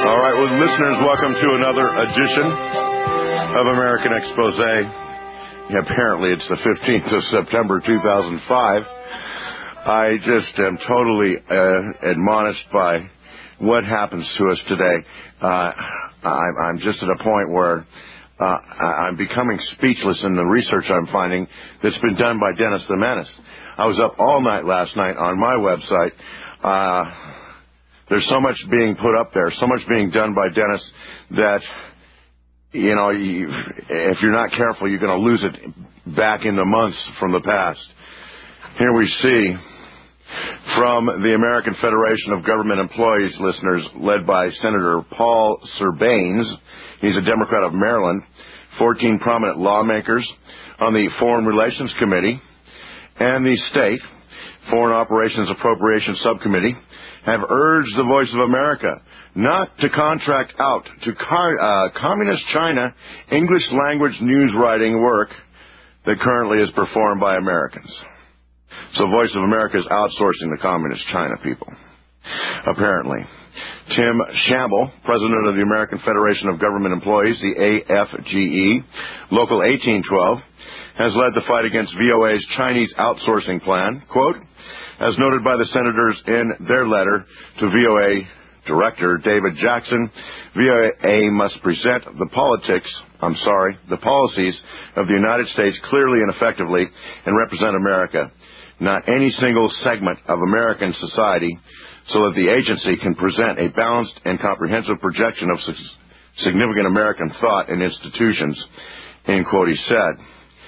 All right, well, listeners, welcome to another edition of American Expose. Yeah, apparently it's the 15th of September, 2005. I just am totally admonished by what happens to us today. I'm just at a point where I'm becoming speechless in the research I'm finding that's been done by Dennis the Menace. I was up all night last night on my website. There's so much being put up there, so much being done by Dennis that, you know, if you're not careful, you're going to lose it back in the months from the past. Here we see from the American Federation of Government Employees, listeners, led by Senator Paul Serbanes. He's a Democrat of Maryland. 14 prominent lawmakers on the Foreign Relations Committee and the State Foreign Operations Appropriations Subcommittee have urged the Voice of America not to contract out to Communist China English language news writing work that currently is performed by Americans. So Voice of America is outsourcing to Communist China people, apparently. Tim Shamble, president of the American Federation of Government Employees, the AFGE, Local 1812, has led the fight against VOA's Chinese outsourcing plan. Quote, as noted by the senators in their letter to VOA Director David Jackson, VOA must present the policies of the United States clearly and effectively and represent America, not any single segment of American society, so that the agency can present a balanced and comprehensive projection of significant American thought and institutions, end quote, he said.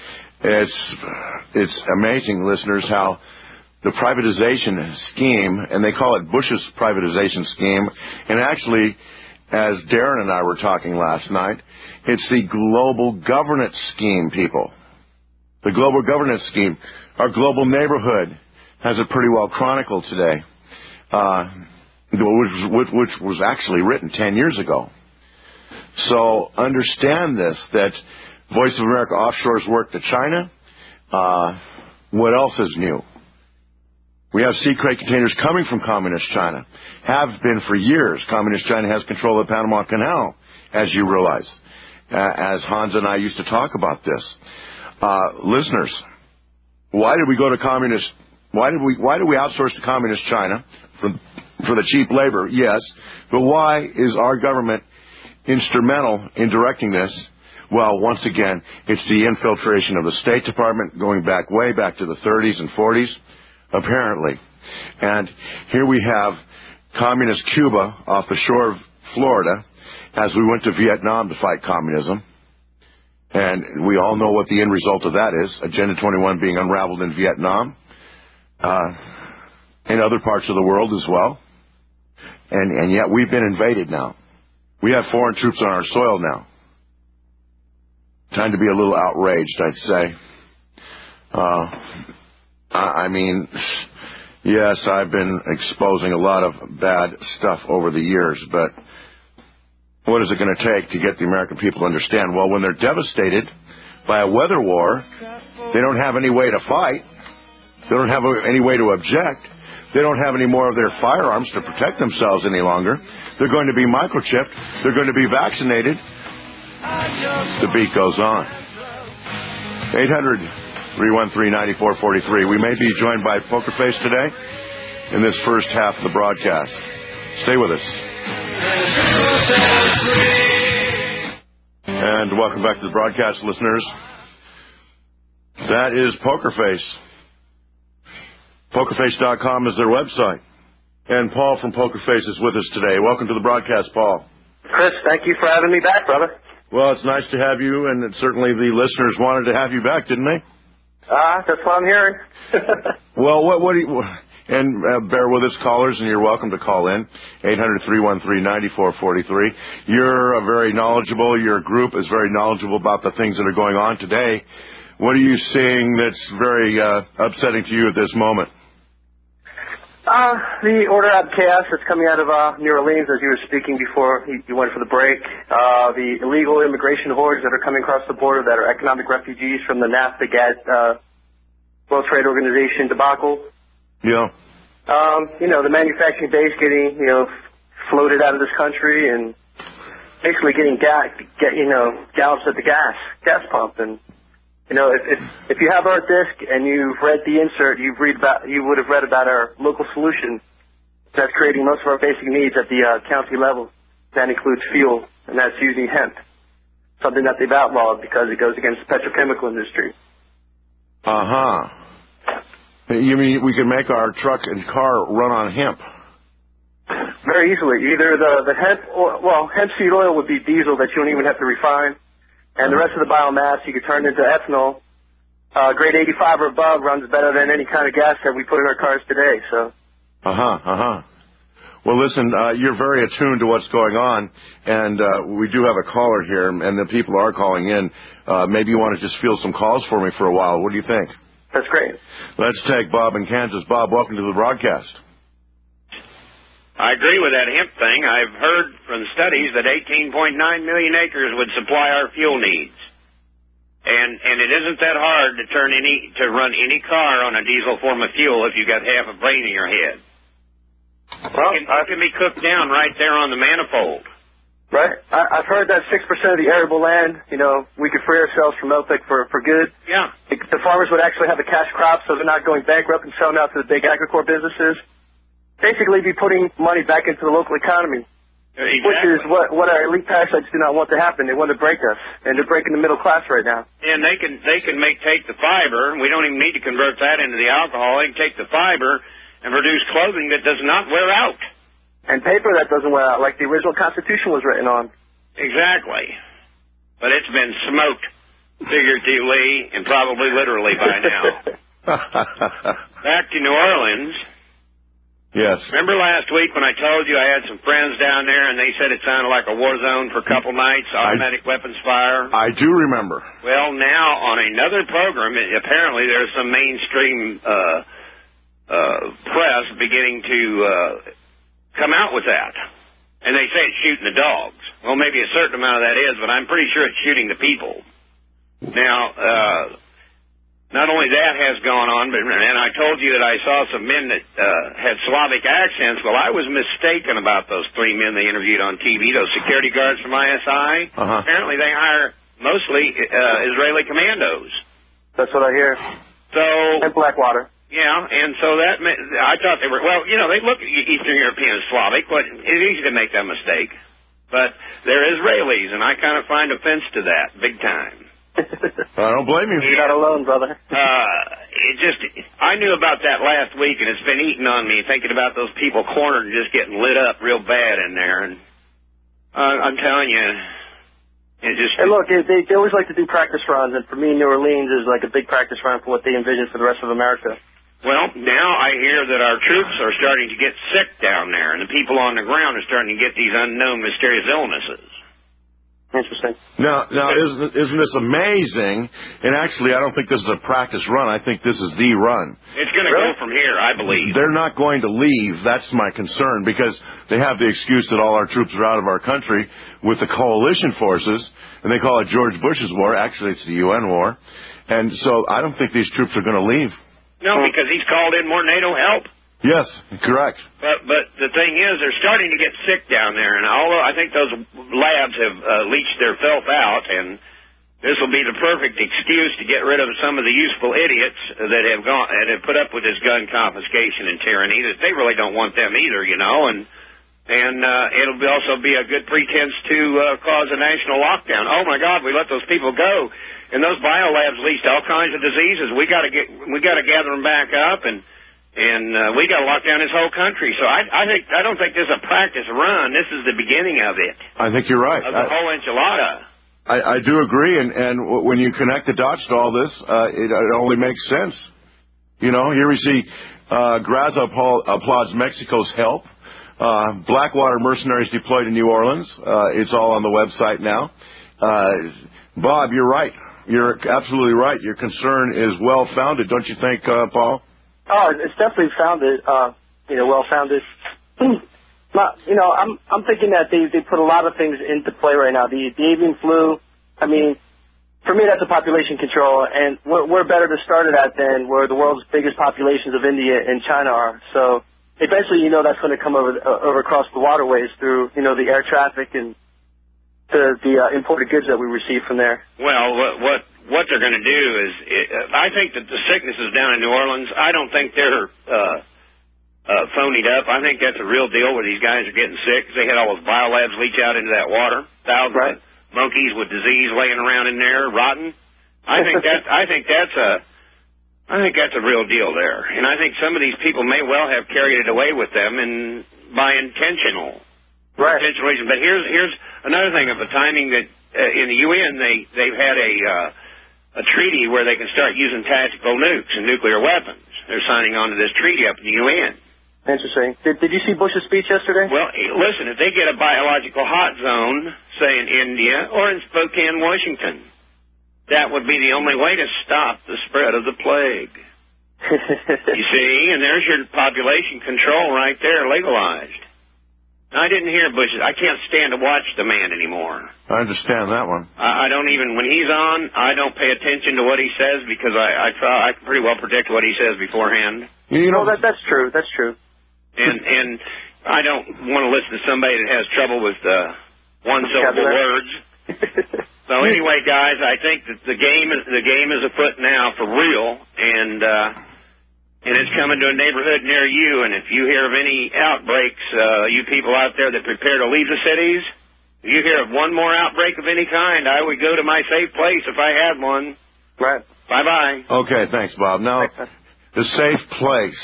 It's amazing, listeners, how the privatization scheme, and they call it Bush's privatization scheme, and actually, as Darren and I were talking last night, it's the global governance scheme, people. The global governance scheme. Our global neighborhood has it pretty well chronicled today, which was actually written 10 years ago. So understand this, that Voice of America offshores work to China. What else is new? We have sea crate containers coming from Communist China. Have been for years. Communist China has control of the Panama Canal, as you realize, as Hans and I used to talk about this. Listeners, why did we go to communist? Why did we outsource to Communist China for the cheap labor? Yes, but why is our government instrumental in directing this? Well, once again, it's the infiltration of the State Department going back way back to the 30s and 40s, apparently. And here we have Communist Cuba off the shore of Florida as we went to Vietnam to fight communism. And we all know what the end result of that is, Agenda 21 being unraveled in Vietnam, in other parts of the world as well. And yet we've been invaded now. We have foreign troops on our soil now. Time to be a little outraged, I'd say. I mean, yes, I've been exposing a lot of bad stuff over the years, but what is it going to take to get the American people to understand? Well, when they're devastated by a weather war, they don't have any way to fight. They don't have any way to object. They don't have any more of their firearms to protect themselves any longer. They're going to be microchipped. They're going to be vaccinated. The beat goes on. 800-313-9443. We may be joined by Poker Face today in this first half of the broadcast. Stay with us. And welcome back to the broadcast, listeners. That is Poker Face. PokerFace.com is their website. And Paul from Poker Face is with us today. Welcome to the broadcast, Paul. Chris, thank you for having me back, brother. Well, it's nice to have you, and certainly the listeners wanted to have you back, didn't they? That's what I'm hearing. Well, what do you... And bear with us, callers, and you're welcome to call in, 800-313-9443. You're very knowledgeable. Your group is very knowledgeable about the things that are going on today. What are you seeing that's very upsetting to you at this moment? The order out of chaos that's coming out of New Orleans, as you were speaking before you went for the break. The illegal immigration hordes that are coming across the border that are economic refugees from the NAFTA World Trade Organization debacle. Yeah. The manufacturing base getting, floated out of this country and basically getting gallops at the gas pump. And if you have Earth Disc and you've read the insert, you would have read about our local solution that's creating most of our basic needs at the county level. That includes fuel, and that's using hemp, something that they've outlawed because it goes against the petrochemical industry. You mean we can make our truck and car run on hemp? Very easily. Either the hemp, hemp seed oil would be diesel that you don't even have to refine, and the rest of the biomass you could turn into ethanol. Grade 85 or above runs better than any kind of gas that we put in our cars today. So. Well, listen, you're very attuned to what's going on, and we do have a caller here, and the people are calling in. Maybe you want to just field some calls for me for a while. What do you think? That's great. Let's take Bob in Kansas. Bob, welcome to the broadcast. I agree with that hemp thing. I've heard from studies that 18.9 million acres would supply our fuel needs. And it isn't that hard to run any car on a diesel form of fuel if you've got half a brain in your head. Well, it can be cooked down right there on the manifold. Right. I've heard that 6% of the arable land, we could free ourselves from OPEC for good. Yeah. The farmers would actually have a cash crop, so they're not going bankrupt and selling out to the big agricore businesses. Basically be putting money back into the local economy. Exactly. Which is what our elite parasites do not want to happen. They want to break us, and they're breaking the middle class right now. And they can take the fiber, and we don't even need to convert that into the alcohol. They can take the fiber and produce clothing that does not wear out. And paper that doesn't wear out, like the original Constitution was written on. Exactly. But it's been smoked, figuratively and probably literally by now. Back to New Orleans. Yes. Remember last week when I told you I had some friends down there and they said it sounded like a war zone for a couple nights, automatic weapons fire? I do remember. Well, now on another program, apparently there's some mainstream press beginning to come out with that. And they say it's shooting the dogs. Well, maybe a certain amount of that is, but I'm pretty sure it's shooting the people. Now, not only that has gone on, and I told you that I saw some men that had Slavic accents. Well, I was mistaken about those three men they interviewed on TV, those security guards from ISI. Apparently they hire mostly Israeli commandos. That's what I hear. So, and Blackwater. Yeah, and so that I thought they were, they look Eastern European and Slavic, but it's easy to make that mistake. But they're Israelis, and I kind of find offense to that, big time. I don't blame you. You're not alone, brother. I knew about that last week, and it's been eating on me, thinking about those people cornered and just getting lit up real bad in there. And I'm telling you, it just... And look, they always like to do practice runs, and for me, New Orleans is like a big practice run for what they envision for the rest of America. Well, now I hear that our troops are starting to get sick down there, and the people on the ground are starting to get these unknown mysterious illnesses. Interesting. Now, isn't this amazing? And actually, I don't think this is a practice run. I think this is the run. It's going to go from here, I believe. They're not going to leave. That's my concern, because they have the excuse that all our troops are out of our country with the coalition forces, and they call it George Bush's war. Actually, it's the UN war. And so I don't think these troops are going to leave. No, because he's called in more NATO help. Yes, correct. But the thing is, they're starting to get sick down there, and although I think those labs have leached their filth out, and this will be the perfect excuse to get rid of some of the useful idiots that have put up with this gun confiscation and tyranny, that they really don't want them either, and it'll also be a good pretense to cause a national lockdown. Oh my God, we let those people go, and those biolabs leached all kinds of diseases. We got to gather them back up, and we got to lock down this whole country. So I don't think this is a practice run. This is the beginning of it. I think you're right. Of the whole enchilada. I do agree, and when you connect the dots to all this, it only makes sense. Here we see Graza applauds Mexico's help. Blackwater mercenaries deployed in New Orleans. It's all on the website now. Bob, you're right. You're absolutely right. Your concern is well-founded, don't you think, Paul? Oh, it's definitely well-founded. I'm thinking that they put a lot of things into play right now. The avian flu, I mean, for me, that's a population control, and we're better to start it at than where the world's biggest populations of India and China are. So eventually, that's going to come over across the waterways through, the air traffic and the imported goods that we receive from there. Well, what they're going to do is, I think that the sicknesses down in New Orleans, I don't think they're phonied up. I think that's a real deal where these guys are getting sick. They had all those biolabs leach out into that water. Thousands of monkeys with disease laying around in there, rotten. I think that's a real deal there. And I think some of these people may well have carried it away with them and by intentional reason. But here's another thing of the timing that in the UN they've had a treaty where they can start using tactical nukes and nuclear weapons. They're signing on to this treaty up in the UN. Interesting. Did you see Bush's speech yesterday? Well, listen, if they get a biological hot zone, say in India or in Spokane, Washington, that would be the only way to stop the spread of the plague. You see, and there's your population control right there, legalized. I didn't hear Bush's. I can't stand to watch the man anymore. I understand that one. I don't even, when he's on, I don't pay attention to what he says because I can pretty well predict what he says beforehand. That's true. That's true. And I don't want to listen to somebody that has trouble with one-syllable words. So anyway, guys, I think that the game is afoot now for real, and it's coming to a neighborhood near you. And if you hear of any outbreaks, you people out there that prepare to leave the cities, if you hear of one more outbreak of any kind, I would go to my safe place if I had one. Right. Bye-bye. Okay, thanks, Bob. Now, the safe place.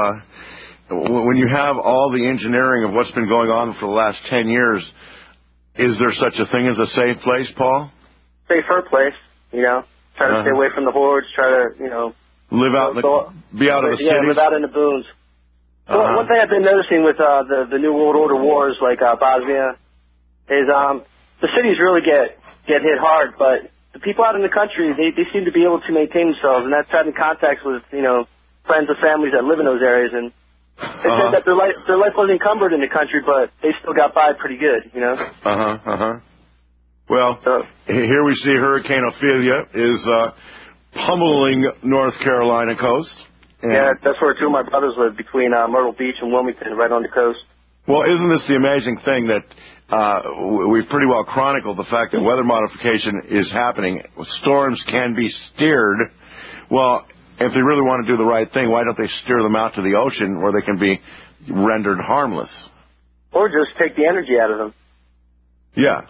When you have all the engineering of what's been going on for the last 10 years, is there such a thing as a safe place, Paul? Safer place, Try to stay away from the hordes, try to, live out be out of the cities? Yeah, live out in the boons. Well, one thing I've been noticing with the New World Order wars, like Bosnia, is the cities really get hit hard, but the people out in the country, they seem to be able to maintain themselves, and that's having contacts with, friends and families that live in those areas, and they said that their life was encumbered in the country, but they still got by pretty good, Well, here we see Hurricane Ophelia is pummeling North Carolina coast. Yeah, that's where two of my brothers live, between Myrtle Beach and Wilmington, right on the coast. Well, isn't this the amazing thing that we've pretty well chronicled the fact that weather modification is happening? Storms can be steered. Well, if they really want to do the right thing, why don't they steer them out to the ocean where they can be rendered harmless? Or just take the energy out of them. Yeah.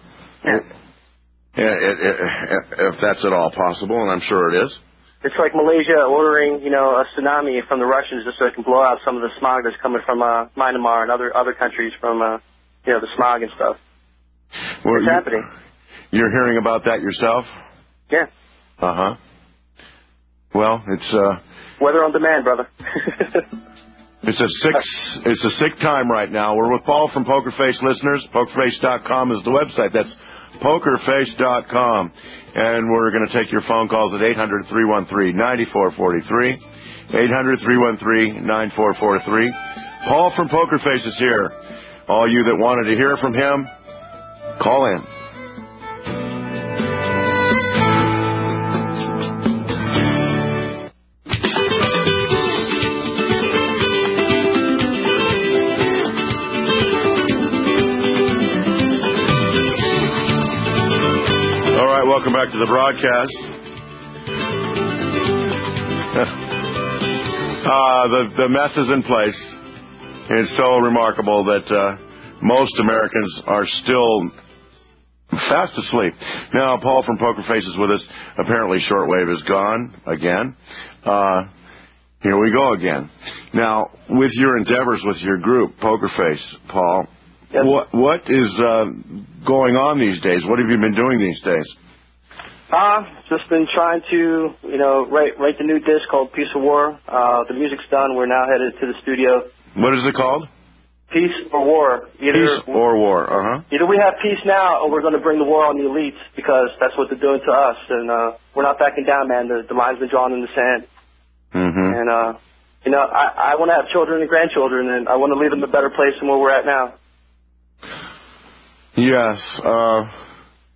If that's at all possible, and I'm sure it is. It's like Malaysia ordering, a tsunami from the Russians just so it can blow out some of the smog that's coming from Myanmar and other countries from, the smog and stuff. Well, it's happening. You're hearing about that yourself? Yeah. Uh-huh. Well, it's weather on demand, brother. It's a sick time right now. We're with Paul from Poker Face listeners. PokerFace.com is the website. That's PokerFace.com. And we're going to take your phone calls at 800-313-9443. 800-313-9443. Paul from Poker Face is here. All you that wanted to hear from him, call in. Welcome back to the broadcast. The mess is in place. It's so remarkable that most Americans are still fast asleep. Now, Paul from Poker Face is with us. Apparently, shortwave is gone again. Here we go again. Now, with your endeavors with your group, Poker Face, Paul, yep. What is going on these days? What have you been doing these days? Just been trying to, write the new disc called Peace or War. The music's done. We're now headed to the studio. What is it called? Peace or War. Peace or War, Either we have peace now or we're going to bring the war on the elites because that's what they're doing to us. And we're not backing down, man. The line's been drawn in the sand. Mm-hmm. And, I want to have children and grandchildren, and I want to leave them a better place than where we're at now. Yes.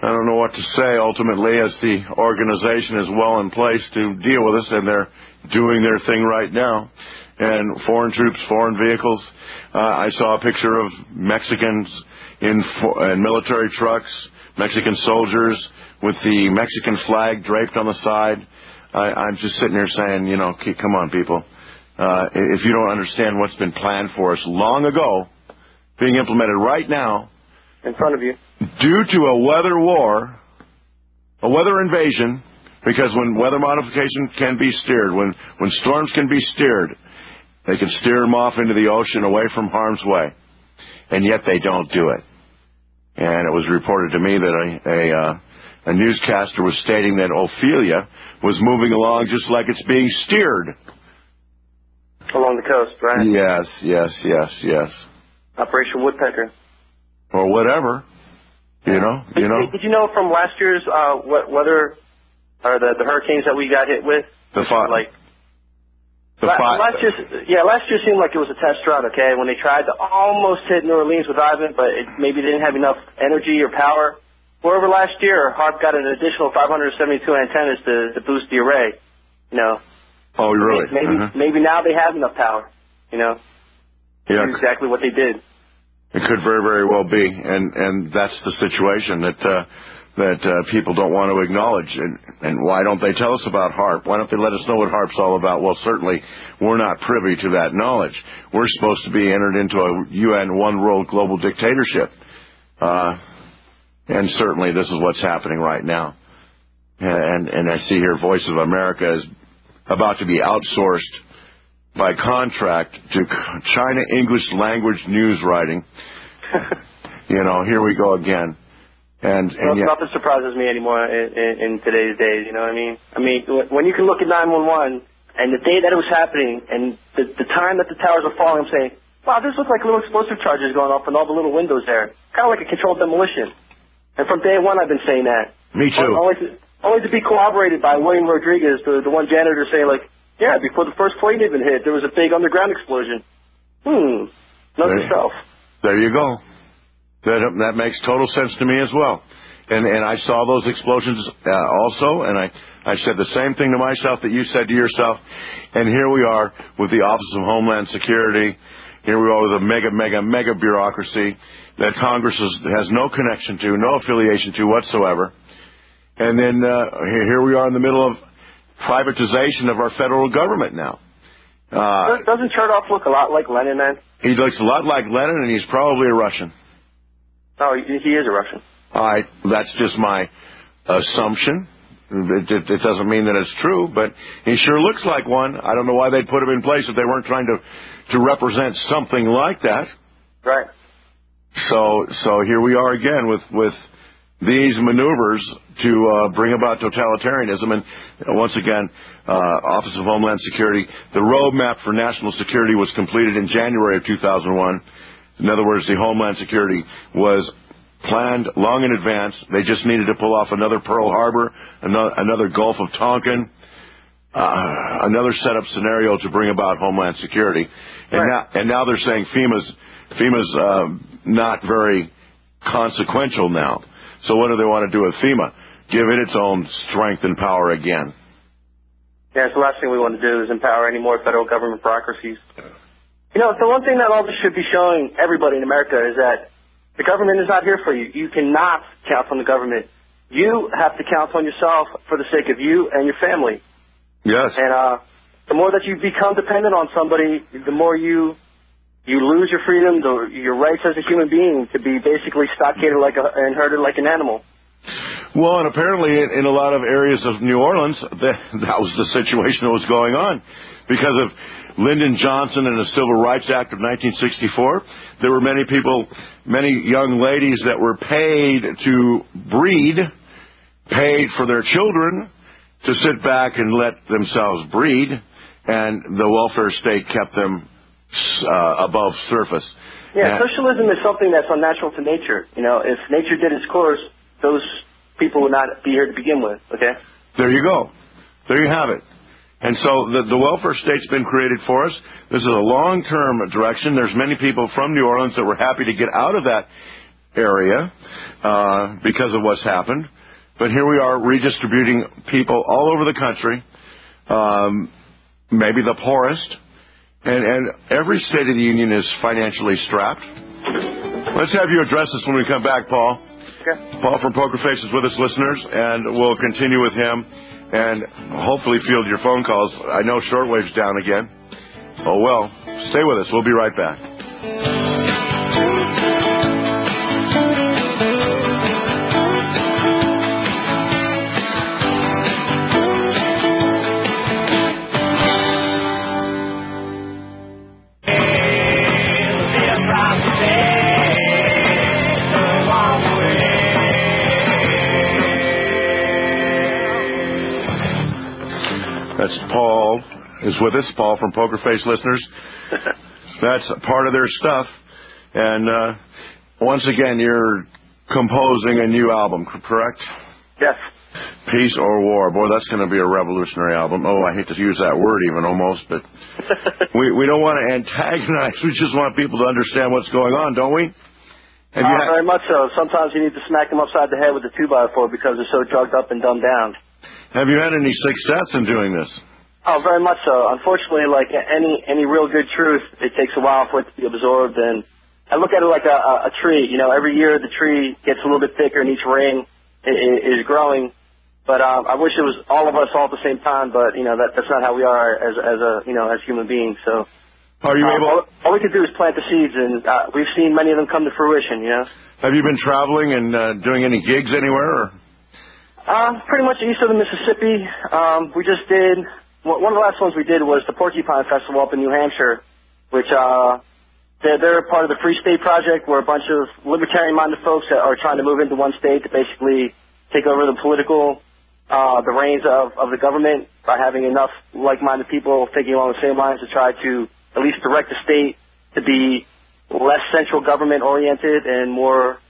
I don't know what to say ultimately, as the organization is well in place to deal with us, and they're doing their thing right now. And foreign troops, foreign vehicles. I saw a picture of Mexicans in military trucks, Mexican soldiers with the Mexican flag draped on the side. I'm just sitting here saying, you know, come on, people. If you don't understand what's been planned for us long ago, being implemented right now, in front of you, due to a weather war, a weather invasion, because when weather modification can be steered, when storms can be steered, they can steer them off into the ocean away from harm's way, and yet they don't do it. And it was reported to me that a newscaster was stating that Ophelia was moving along just like it's being steered. Along the coast, right? Yes. Operation Woodpecker. Or whatever, you know. Did you know from last year's weather, or the hurricanes that we got hit with? Last year seemed like it was a test run, okay, when they tried to almost hit New Orleans with Ivan, but it maybe didn't have enough energy or power. However, last year, HAARP got an additional 572 antennas to boost the array, you know. Oh, really? Maybe now they have enough power, you know. Yeah. That's exactly what they did. It could very, very well be, and that's the situation that people don't want to acknowledge. And why don't they tell us about HAARP? Why don't they let us know what HAARP's all about? Well, certainly we're not privy to that knowledge. We're supposed to be entered into a UN one world global dictatorship, and certainly this is what's happening right now. And I see here Voice of America is about to be outsourced by contract to China English language news writing. You know, here we go again. And yet, nothing surprises me anymore in today's days, you know what I mean? I mean, when you can look at 911 and the day that it was happening and the time that the towers are falling, I'm saying, wow, this looks like little explosive charges going off in all the little windows there. Kind of like a controlled demolition. And from day one I've been saying that. Me too. Only to be corroborated by William Rodriguez, the one janitor, saying like, yeah, before the first plane even hit, there was a big underground explosion. Note to self. There you go. That makes total sense to me as well. And I saw those explosions also, and I said the same thing to myself that you said to yourself. And here we are with the Office of Homeland Security. Here we are with a mega bureaucracy that Congress has no connection to, no affiliation to whatsoever. And then here we are in the middle of privatization of our federal government now. Doesn't Chertoff look a lot like Lenin, man? He looks a lot like Lenin, and he's probably a Russian. Oh, he is a Russian. All right, that's just my assumption. It doesn't mean that it's true, but he sure looks like one. I don't know why they'd put him in place if they weren't trying to represent something like that. Right. So here we are again with these maneuvers to bring about totalitarianism. And once again, Office of Homeland Security, the roadmap for national security was completed in January of 2001. In other words, the Homeland Security was planned long in advance. They just needed to pull off another Pearl Harbor, another Gulf of Tonkin, another setup scenario to bring about Homeland Security. And now they're saying FEMA's not very consequential now. So what do they want to do with FEMA? Give it its own strength and power again. Yeah, it's the last thing we want to do is empower any more federal government bureaucracies. You know, the one thing that all this should be showing everybody in America is that the government is not here for you. You cannot count on the government. You have to count on yourself for the sake of you and your family. Yes. And the more that you become dependent on somebody, the more you lose your freedom, your rights as a human being to be basically stockaded and herded like an animal. Well, and apparently in a lot of areas of New Orleans, that was the situation that was going on. Because of Lyndon Johnson and the Civil Rights Act of 1964, there were many people, many young ladies that were paid to breed, paid for their children to sit back and let themselves breed, and the welfare state kept them above surface. Yeah, socialism is something that's unnatural to nature. You know, if nature did its course, those people would not be here to begin with, okay? There you go. There you have it. And so the welfare state's been created for us. This is a long-term direction. There's many people from New Orleans that were happy to get out of that area because of what's happened. But here we are redistributing people all over the country, maybe the poorest, and every State of the Union is financially strapped. Let's have you address this when we come back, Paul. Okay. Paul from Poker Face is with us, listeners, and we'll continue with him and hopefully field your phone calls. I know shortwave's down again. Oh, well, stay with us. We'll be right back. That's Paul is with us, Paul from Poker Face, listeners. That's part of their stuff. And once again, you're composing a new album, correct? Yes. Peace or War. Boy, that's going to be a revolutionary album. Oh, I hate to use that word even almost, but we don't want to antagonize. We just want people to understand what's going on, don't we? Very much so. Sometimes you need to smack them upside the head with a 2x4 because they're so drugged up and dumbed down. Have you had any success in doing this? Oh, very much so. Unfortunately, like any real good truth, it takes a while for it to be absorbed. And I look at it like a tree. You know, every year the tree gets a little bit thicker and each ring is growing. But I wish it was all of us all at the same time. But you know, that's not how we are as human beings. So, are you able? All we can do is plant the seeds, and we've seen many of them come to fruition. You know. Have you been traveling and doing any gigs anywhere? Or? Pretty much east of the Mississippi. We just did, one of the last ones we did was the Porcupine Festival up in New Hampshire, which, they're part of the Free State Project, where a bunch of libertarian-minded folks that are trying to move into one state to basically take over the political, the reins of the government by having enough like-minded people thinking along the same lines to try to at least direct the state to be less central government-oriented and more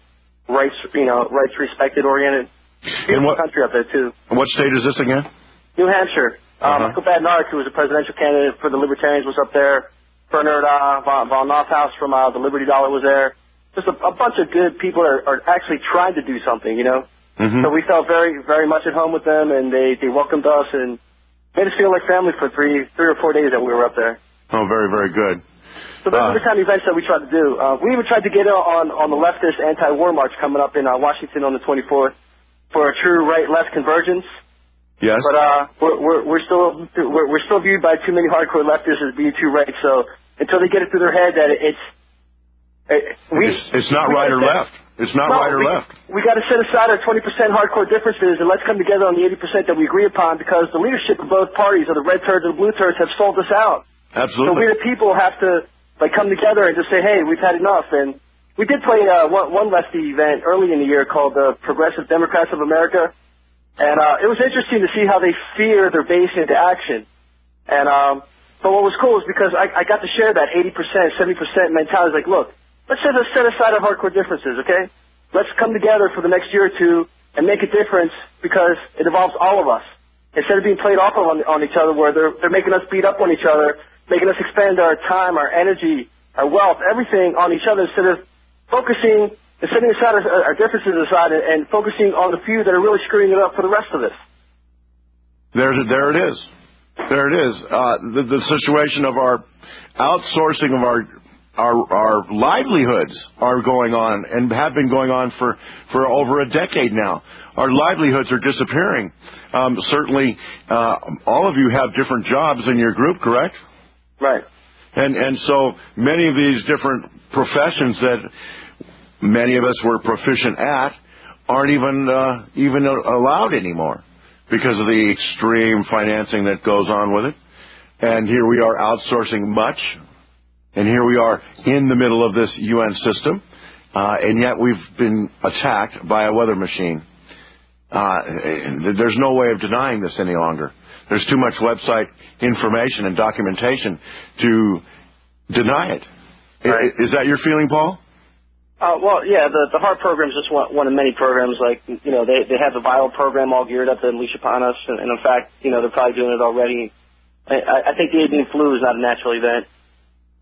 rights-respected oriented. Beautiful country up there, too. What state is this again? New Hampshire. Michael Badnarik, who was a presidential candidate for the Libertarians, was up there. Bernard von Nothaus from the Liberty Dollar was there. Just a bunch of good people are actually trying to do something, you know? Mm-hmm. So we felt very, very much at home with them, and they welcomed us and made us feel like family for three or 4 days that we were up there. Oh, very, very good. So those are the kind of events that we tried to do. We even tried to get on the leftist anti-war march coming up in Washington on the 24th. For a true right-left convergence. Yes. But we're still viewed by too many hardcore leftists as being too right. So until they get it through their head that it's not right or left. It's not right or left. We got to set aside our 20% hardcore differences and let's come together on the 80% that we agree upon, because the leadership of both parties, of the red turds and the blue turds, have sold us out. Absolutely. So we the people have to come together and just say, hey, we've had enough. And we did play one lefty event early in the year called the Progressive Democrats of America, and it was interesting to see how they fear their base into action. And but what was cool was because I got to share that 80%, 70% mentality. Like, look, let's set aside our hardcore differences, okay? Let's come together for the next year or two and make a difference, because it involves all of us. Instead of being played off on each other, where they're making us beat up on each other, making us expend our time, our energy, our wealth, everything on each other, instead of focusing and setting aside our differences aside and focusing on the few that are really screwing it up for the rest of us. There it is. There it is. The situation of our outsourcing of our livelihoods are going on and have been going on for over a decade now. Our livelihoods are disappearing. Certainly, all of you have different jobs in your group, correct? Right. And so many of these different professions that many of us were proficient at aren't even allowed anymore because of the extreme financing that goes on with it. And here we are outsourcing much, and here we are in the middle of this UN system, and yet we've been attacked by a weather machine. There's no way of denying this any longer. There's too much website information and documentation to deny it. Right. Is that your feeling, Paul? Well, yeah, the HEART program is just one of many programs. Like, you know, they have the viral program all geared up to unleash upon us, and in fact, you know, they're probably doing it already. I think the avian flu is not a natural event.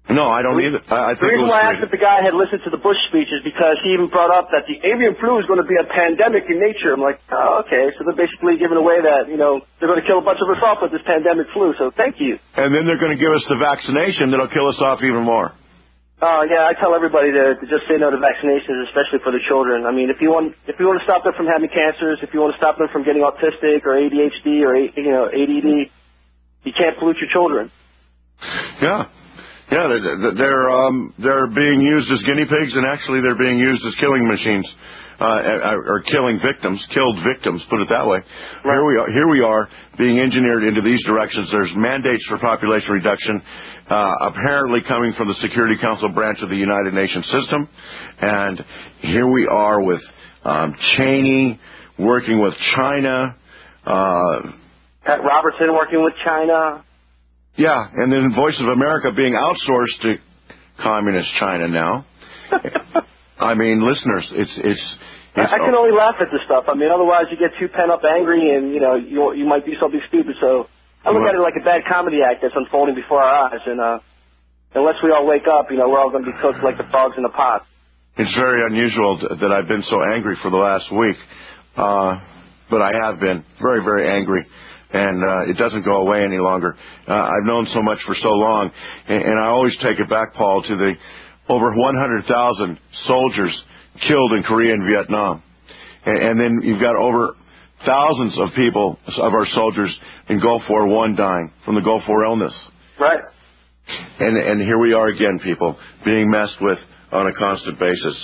No, I don't either. I think the reason why I asked if the guy had listened to the Bush speech is because he even brought up that the avian flu is going to be a pandemic in nature. I'm like, oh, okay. So they're basically giving away that, they're going to kill a bunch of us off with this pandemic flu. So thank you. And then they're going to give us the vaccination that'll kill us off even more. Yeah, I tell everybody to just say no to vaccinations, especially for the children. I mean, if you want to stop them from having cancers, if you want to stop them from getting autistic or ADHD or ADD, you can't pollute your children. Yeah. Yeah, they're being used as guinea pigs, and actually they're being used as killing machines, or killed victims, put it that way. Right. Here we are being engineered into these directions. There's mandates for population reduction, apparently coming from the Security Council branch of the United Nations system, and here we are with Cheney working with China. Pat Robertson working with China. Yeah, and then Voice of America being outsourced to communist China now. I mean, listeners, it's I can only laugh at this stuff. I mean, otherwise you get too pent up angry and, you might do something stupid. So I look at it like a bad comedy act that's unfolding before our eyes. And unless we all wake up, we're all going to be cooked like the frogs in the pot. It's very unusual that I've been so angry for the last week. But I have been very, very angry. And it doesn't go away any longer. I've known so much for so long. And I always take it back, Paul, to the over 100,000 soldiers killed in Korea and Vietnam. And then you've got over thousands of people, of our soldiers in Gulf War I dying from the Gulf War illness. Right. And here we are again, people, being messed with on a constant basis.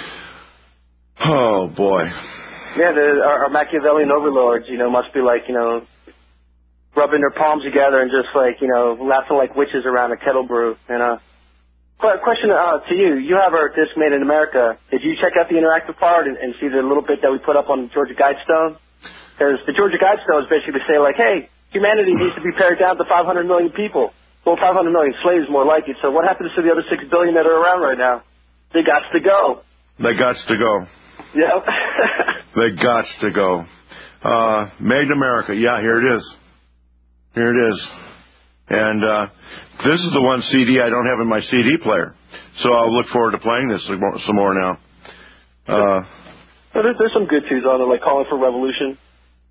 Oh, boy. Yeah, our Machiavellian overlords, must be like, rubbing their palms together and just laughing like witches around a kettle brew. And question to you: you have our disc Made in America. Did you check out the interactive part and see the little bit that we put up on the Georgia Guidestone? Because the Georgia Guidestone is basically saying like, hey, humanity needs to be pared down to 500 million people. Well, 500 million slaves more like it. So what happens to the other 6 billion that are around right now? They got to go. They got to go. Yeah. They got to go. Made in America. Yeah, here it is. Here it is. And this is the one CD I don't have in my CD player. So I'll look forward to playing this some more now. There's some good tunes on it, like Calling for Revolution.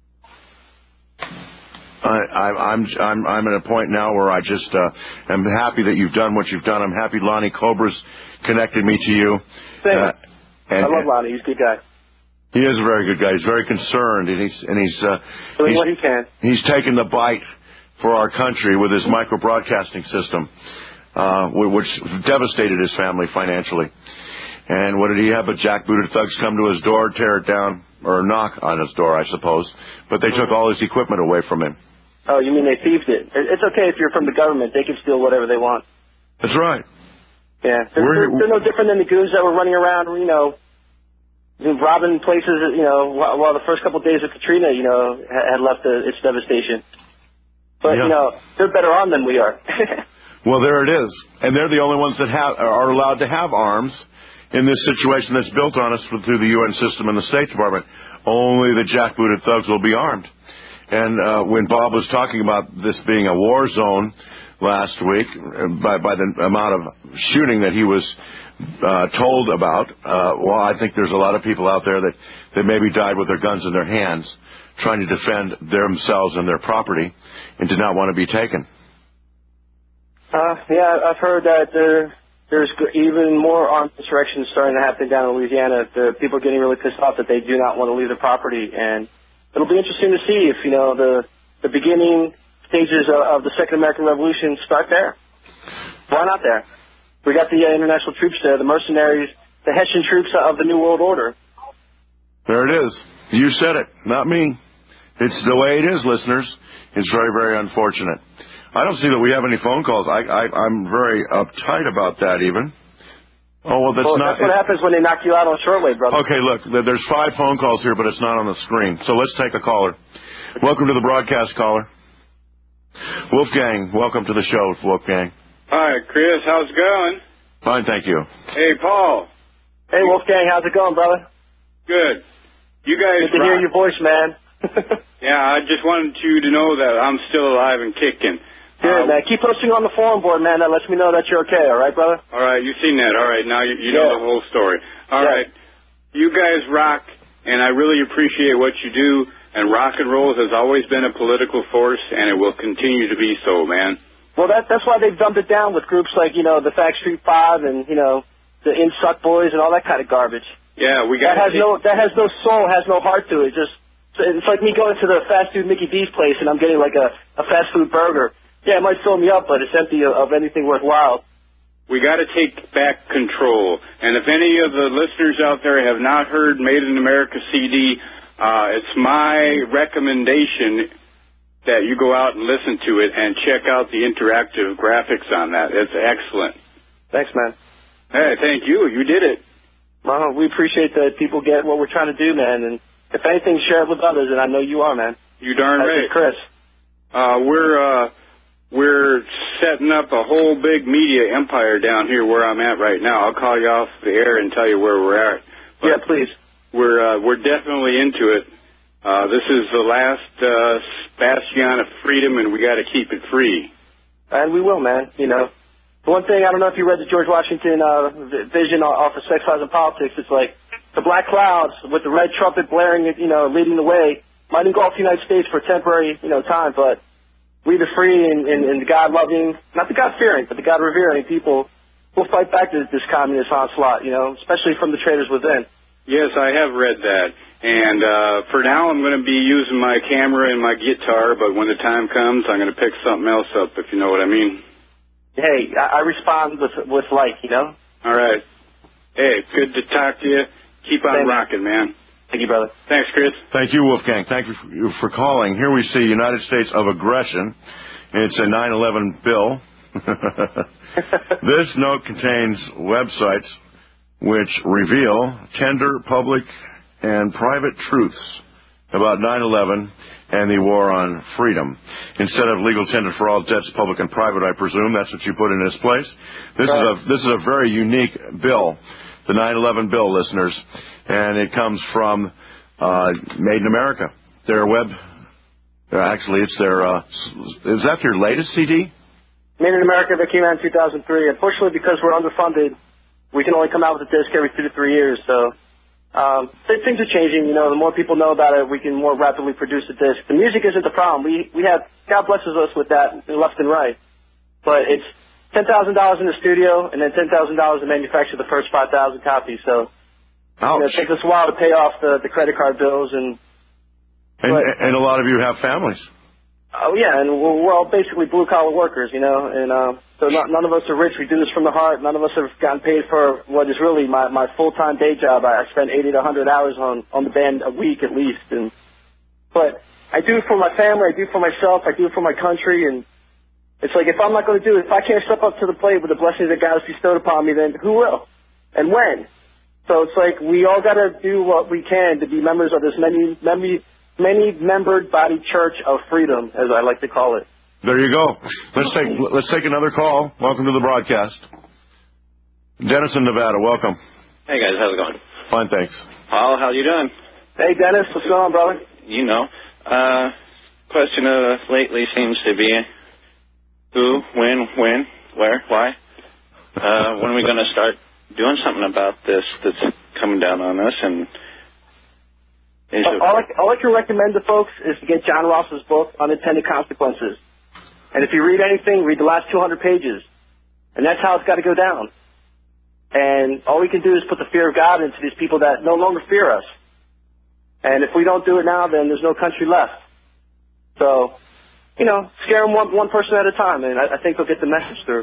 I'm at a point now where I just am happy that you've done what you've done. I'm happy Lonnie Cobra's connected me to you. I love Lonnie. He's a good guy. He is a very good guy. He's very concerned, and he's doing what he can. He's taken the bite for our country with his micro-broadcasting system, which devastated his family financially. And what did he have? But jackbooted thugs come to his door, tear it down, or knock on his door, I suppose. But they took all his equipment away from him. Oh, you mean they thieved it? It's okay if you're from the government. They can steal whatever they want. That's right. Yeah. They're no different than the goons that were running around, robbing places, while the first couple of days of Katrina, had left its devastation. But, they're better armed than we are. Well, there it is. And they're the only ones that are allowed to have arms in this situation that's built on us through the UN system and the State Department. Only the jackbooted thugs will be armed. And when Bob was talking about this being a war zone last week, by the amount of shooting that he was told about, well, I think there's a lot of people out there that maybe died with their guns in their hands, trying to defend themselves and their property, and did not want to be taken. Yeah, I've heard that there's even more armed insurrections starting to happen down in Louisiana. The people are getting really pissed off that they do not want to leave their property, and it'll be interesting to see if the beginning stages of the Second American Revolution start there. Why not there? We got the international troops there, the mercenaries, the Hessian troops of the New World Order. There it is. You said it, not me. It's the way it is, listeners. It's very, very unfortunate. I don't see that we have any phone calls. I'm very uptight about that even. Oh, well, that's what happens when they knock you out on shortwave, brother. Okay, look, there's 5 phone calls here, but it's not on the screen. So let's take a caller. Welcome to the broadcast, caller. Wolfgang, welcome to the show, Wolfgang. Hi, Chris. How's it going? Fine, thank you. Hey, Paul. Hey, Wolfgang. How's it going, brother? Good. You guys Good to hear your voice, man. Yeah, I just wanted you to know that I'm still alive and kicking. Good, man. Keep posting on the forum board, man. That lets me know that you're okay. All right, brother? All right, you've seen that. All right, now you know the whole story. All right. You guys rock, and I really appreciate what you do. And rock and roll has always been a political force, and it will continue to be so, man. Well, that's why they've dumbed it down with groups like, the Fact Street 5 and, the Insuck Boys and all that kind of garbage. Yeah, we got that has no soul, has no heart to it. It's like me going to the fast food Mickey D's place and I'm getting like a fast food burger. Yeah, it might fill me up, but it's empty of anything worthwhile. We got to take back control. And if any of the listeners out there have not heard Made in America CD, it's my recommendation that you go out and listen to it and check out the interactive graphics on that. It's excellent. Thanks, man. Hey, thank you. You did it. Well, we appreciate that people get what we're trying to do, man. And if anything, share it with others, and I know you are, man. You darn right. Chris. We're setting up a whole big media empire down here where I'm at right now. I'll call you off the air and tell you where we're at. But yeah, please. We're definitely into it. This is the last bastion of freedom, and we got to keep it free. And we will, man. The one thing, I don't know if you read the George Washington vision off of Sex, Lies, and Politics. It's like the black clouds with the red trumpet blaring, leading the way, might engulf the United States for a temporary, time, but we the free and the God-loving, not the God-fearing, but the God-revering people will fight back to this communist onslaught, especially from the traitors within. Yes, I have read that. And for now, I'm going to be using my camera and my guitar, but when the time comes, I'm going to pick something else up, if you know what I mean. Hey, I respond with like, All right. Hey, good to talk to you. Keep on rocking, man. Thank you, brother. Thanks, Chris. Thank you, Wolfgang. Thank you for calling. Here we see United States of Aggression. It's a 9/11 bill. This note contains websites which reveal tender, public, and private truths about 9/11 and the war on freedom. Instead of legal tender for all debts, public and private, I presume that's what you put in its place. This is a very unique bill, the 9/11 bill, listeners, and it comes from Made in America. Their web, actually, it's their. Is that their latest CD? Made in America that came out in 2003. Unfortunately, because we're underfunded, we can only come out with a disc every 2 to 3 years. So. Things are changing, the more people know about it, we can more rapidly produce a disc. The music isn't the problem. We have, God blesses us with that left and right. But it's $10,000 in the studio and then $10,000 to manufacture the first 5,000 copies. So it takes us a while to pay off the credit card bills. And a lot of you have families. Oh, yeah, and we're all basically blue-collar workers, and so none of us are rich. We do this from the heart. None of us have gotten paid for what is really my full-time day job. I spend 80 to 100 hours on the band a week at least. But I do it for my family. I do it for myself. I do it for my country. And it's like if I'm not going to do it, if I can't step up to the plate with the blessings that God has bestowed upon me, then who will? And when? So it's like we all got to do what we can to be members of this many-membered body church of freedom, as I like to call it. There you go. Let's take another call. Welcome to the broadcast. Dennis in Nevada, welcome. Hey guys, how's it going? Fine, thanks. Paul, how you doing? Hey Dennis, what's going on, brother? Question lately seems to be who, when, where, why. When are we going to start doing something about this that's coming down on us? And all I can recommend to folks is to get John Ross's book, Unintended Consequences. And if you read anything, read the last 200 pages. And that's how it's got to go down. And all we can do is put the fear of God into these people that no longer fear us. And if we don't do it now, then there's no country left. So, scare them one person at a time, and I think they'll get the message through.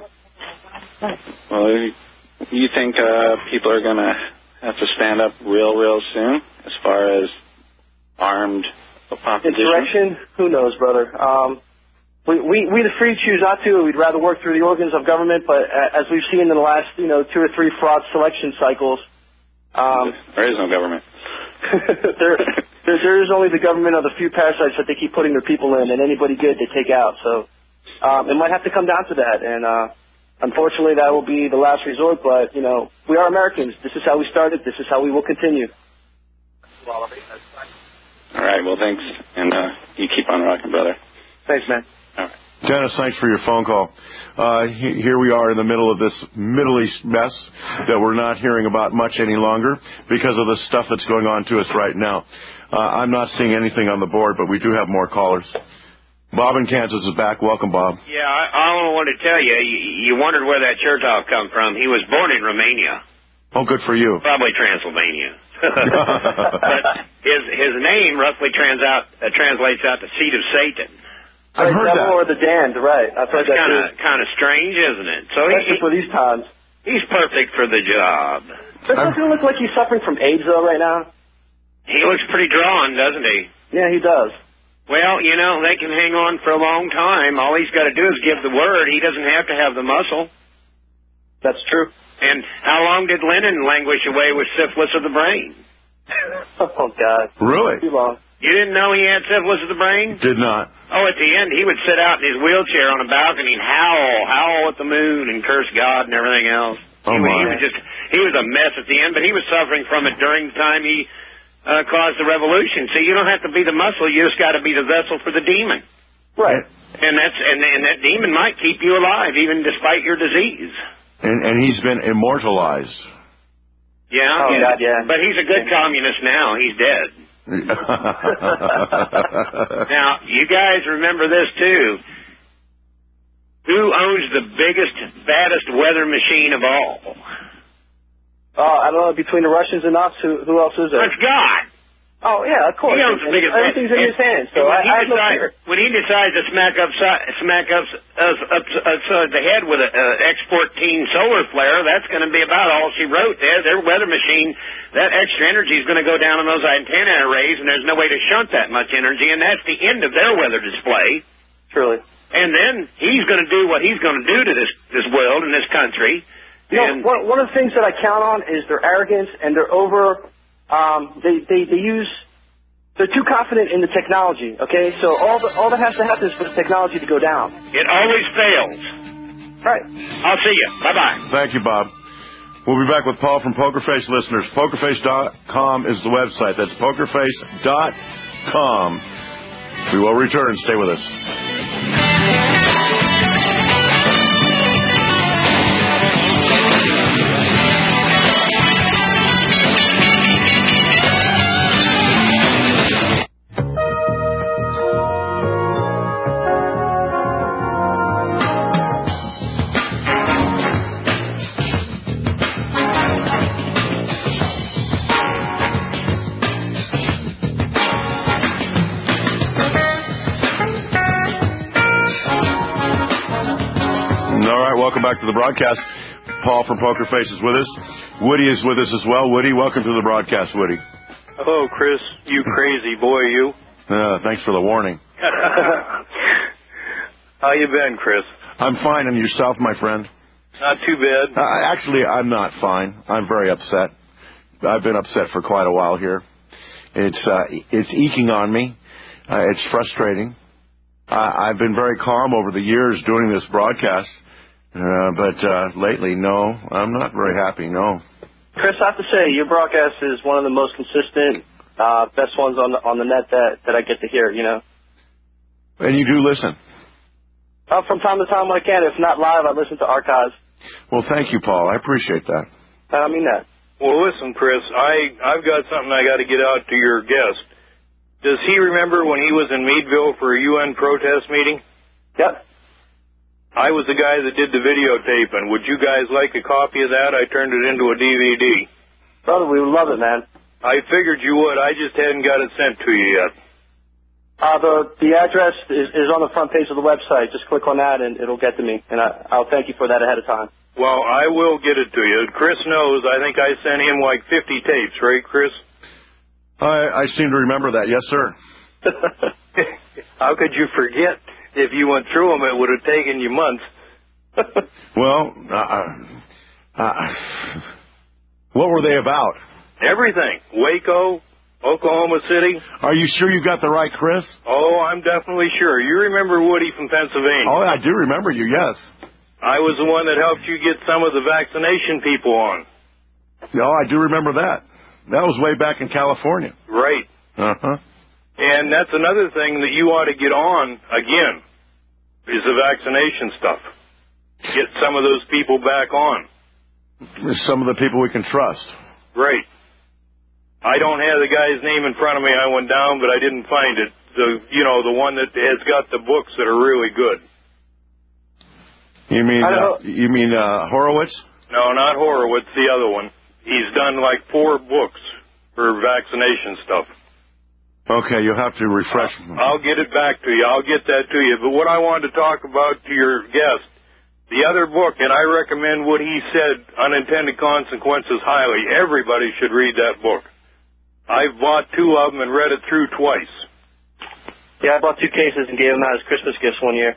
Well, you think people are going to have to stand up real soon as far as armed opposition? Insurrection? Who knows, brother? We the free choose not to. We'd rather work through the organs of government, but as we've seen in the last, 2 or 3 fraud selection cycles, there is no government. there is only the government of the few parasites that they keep putting their people in, and anybody good they take out. So it might have to come down to that, and unfortunately that will be the last resort. But we are Americans. This is how we started. This is how we will continue. All right. Well, thanks, and you keep on rocking, brother. Thanks, man. All right. Dennis, thanks for your phone call. Here we are in the middle of this Middle East mess that we're not hearing about much any longer because of the stuff that's going on to us right now. I'm not seeing anything on the board, but we do have more callers. Bob in Kansas is back. Welcome, Bob. Yeah, I only want to tell you, you wondered where that Chertoff come from. He was born in Romania. Oh, good for you. Probably Transylvania. But his name roughly translates out to seed of Satan. I've heard that. Or the damned, right. I've heard That's kind of strange, isn't it? So especially for these times. He's perfect for the job. Doesn't it look like he's suffering from AIDS, though, right now? He looks pretty drawn, doesn't he? Yeah, he does. Well, they can hang on for a long time. All he's got to do is give the word. He doesn't have to have the muscle. That's true. And how long did Lenin languish away with syphilis of the brain? Oh, God. Really? Too long. You didn't know he had syphilis of the brain? Did not. Oh, at the end, he would sit out in his wheelchair on a balcony and howl at the moon and curse God and everything else. Oh, he was a mess at the end, but he was suffering from it during the time he caused the revolution. So you don't have to be the muscle; you just got to be the vessel for the demon. Right. And that demon might keep you alive even despite your disease. And he's been immortalized. Yeah. Oh, God, yeah. But he's a good communist now. He's dead. Now, you guys remember this too. Who owns the biggest, baddest weather machine of all? I don't know, between the Russians and us, who else is there? That's God. Oh, yeah, of course. He owns the biggest. Everything's in his hands, so I have no fear. When he decides to smack us the head with an X-14 solar flare, that's going to be about all she wrote there. Their weather machine, that extra energy is going to go down on those antenna arrays, and there's no way to shunt that much energy, and that's the end of their weather display. Truly. And then he's going to do what he's going to do to this world and this country. One of the things that I count on is their arrogance and their they're too confident in the technology, okay? So all that has to happen is for the technology to go down. It always fails. Right. I'll see you. Bye-bye. Thank you, Bob. We'll be back with Paul from PokerFace listeners. PokerFace.com is the website. That's PokerFace.com. We will return. Stay with us. Welcome back to the broadcast. Paul from Poker Face is with us. Woody is with us as well. Woody, welcome to the broadcast, Woody. Hello, Chris. You crazy boy, you. Thanks for the warning. How you been, Chris? I'm fine, and yourself, my friend? Not too bad. Actually, I'm not fine. I'm very upset. I've been upset for quite a while here. It's eking on me. It's frustrating. I've been very calm over the years doing this broadcast. But lately, no, I'm not very happy, no. Chris, I have to say, your broadcast is one of the most consistent, best ones on the net that I get to hear, And you do listen? From time to time when I can. If not live, I listen to archives. Well, thank you, Paul. I appreciate that. I mean that. Well, listen, Chris, I've got something I got to get out to your guest. Does he remember when he was in Meadville for a UN protest meeting? Yep. I was the guy that did the videotaping. Would you guys like a copy of that? I turned it into a DVD. Brother, we would love it, man. I figured you would. I just hadn't got it sent to you yet. The address is on the front page of the website. Just click on that and it'll get to me. And I'll thank you for that ahead of time. Well, I will get it to you. Chris knows. I think I sent him like 50 tapes, right, Chris? I seem to remember that. Yes, sir. How could you forget? If you went through them, it would have taken you months. Well, what were they about? Everything. Waco, Oklahoma City. Are you sure you got the right Chris? Oh, I'm definitely sure. You remember Woody from Pennsylvania? Oh, I do remember you, yes. I was the one that helped you get some of the vaccination people on. Oh, I do remember that. That was way back in California. Right. Uh-huh. And that's another thing that you ought to get on again. is the vaccination stuff. Get some of those people back on. Some of the people we can trust. Right. I don't have the guy's name in front of me. I went down, but I didn't find it. The one that has got the books that are really good. You mean Horowitz? No, not Horowitz, the other one. He's done like 4 books for vaccination stuff. Okay, you'll have to refresh. I'll get it back to you. I'll get that to you. But what I wanted to talk about to your guest, the other book, and I recommend what he said, Unintended Consequences, highly. Everybody should read that book. I've bought 2 of them and read it through twice. Yeah, I bought 2 cases and gave them out as Christmas gifts one year.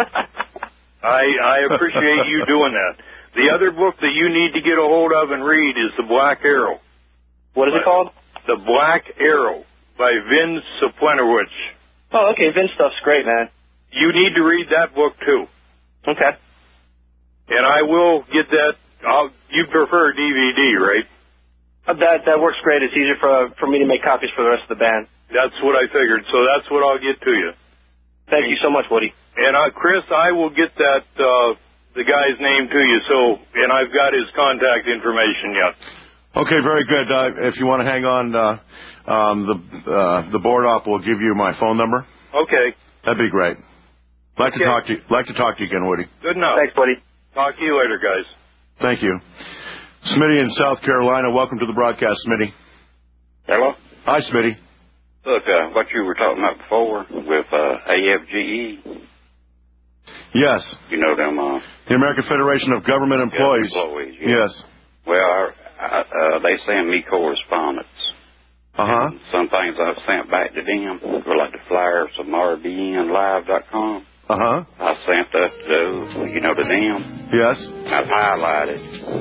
I appreciate you doing that. The other book that you need to get a hold of and read is The Black Arrow. What is it called? The Black Arrow by Vin Suplenowicz. Oh, okay. Vince stuff's great, man. You need to read that book, too. Okay. And I will get that. You prefer DVD, right? That works great. It's easier for me to make copies for the rest of the band. That's what I figured. So that's what I'll get to you. Thank you so much, Woody. And Chris, I will get that the guy's name to you. And I've got his contact information yet. Okay, very good. If you want to hang on, the board op will give you my phone number. Okay. That'd be great. Like to talk to you again, Woody. Good enough. Thanks, buddy. Talk to you later, guys. Thank you. Smitty in South Carolina, welcome to the broadcast, Smitty. Hello? Hi, Smitty. Look, what you were talking about before with AFGE. Yes. You know them? The American Federation of Government Employees. Yes. Yes. Well, they send me correspondence. Uh-huh. And some things I've sent back to them, like the flyers from rbnlive.com. Uh-huh. I sent that to them. Yes. I've highlighted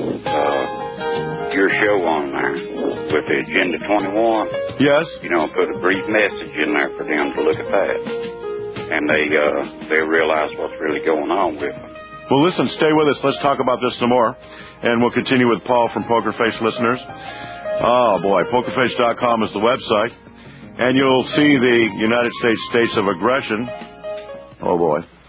your show on there with the Agenda 21. Yes. Put a brief message in there for them to look at that. And they realize what's really going on with them. Well, listen, stay with us. Let's talk about this some more. And we'll continue with Paul from Poker Face listeners. Oh, boy. PokerFace.com is the website. And you'll see the United States States of Aggression. Oh, boy.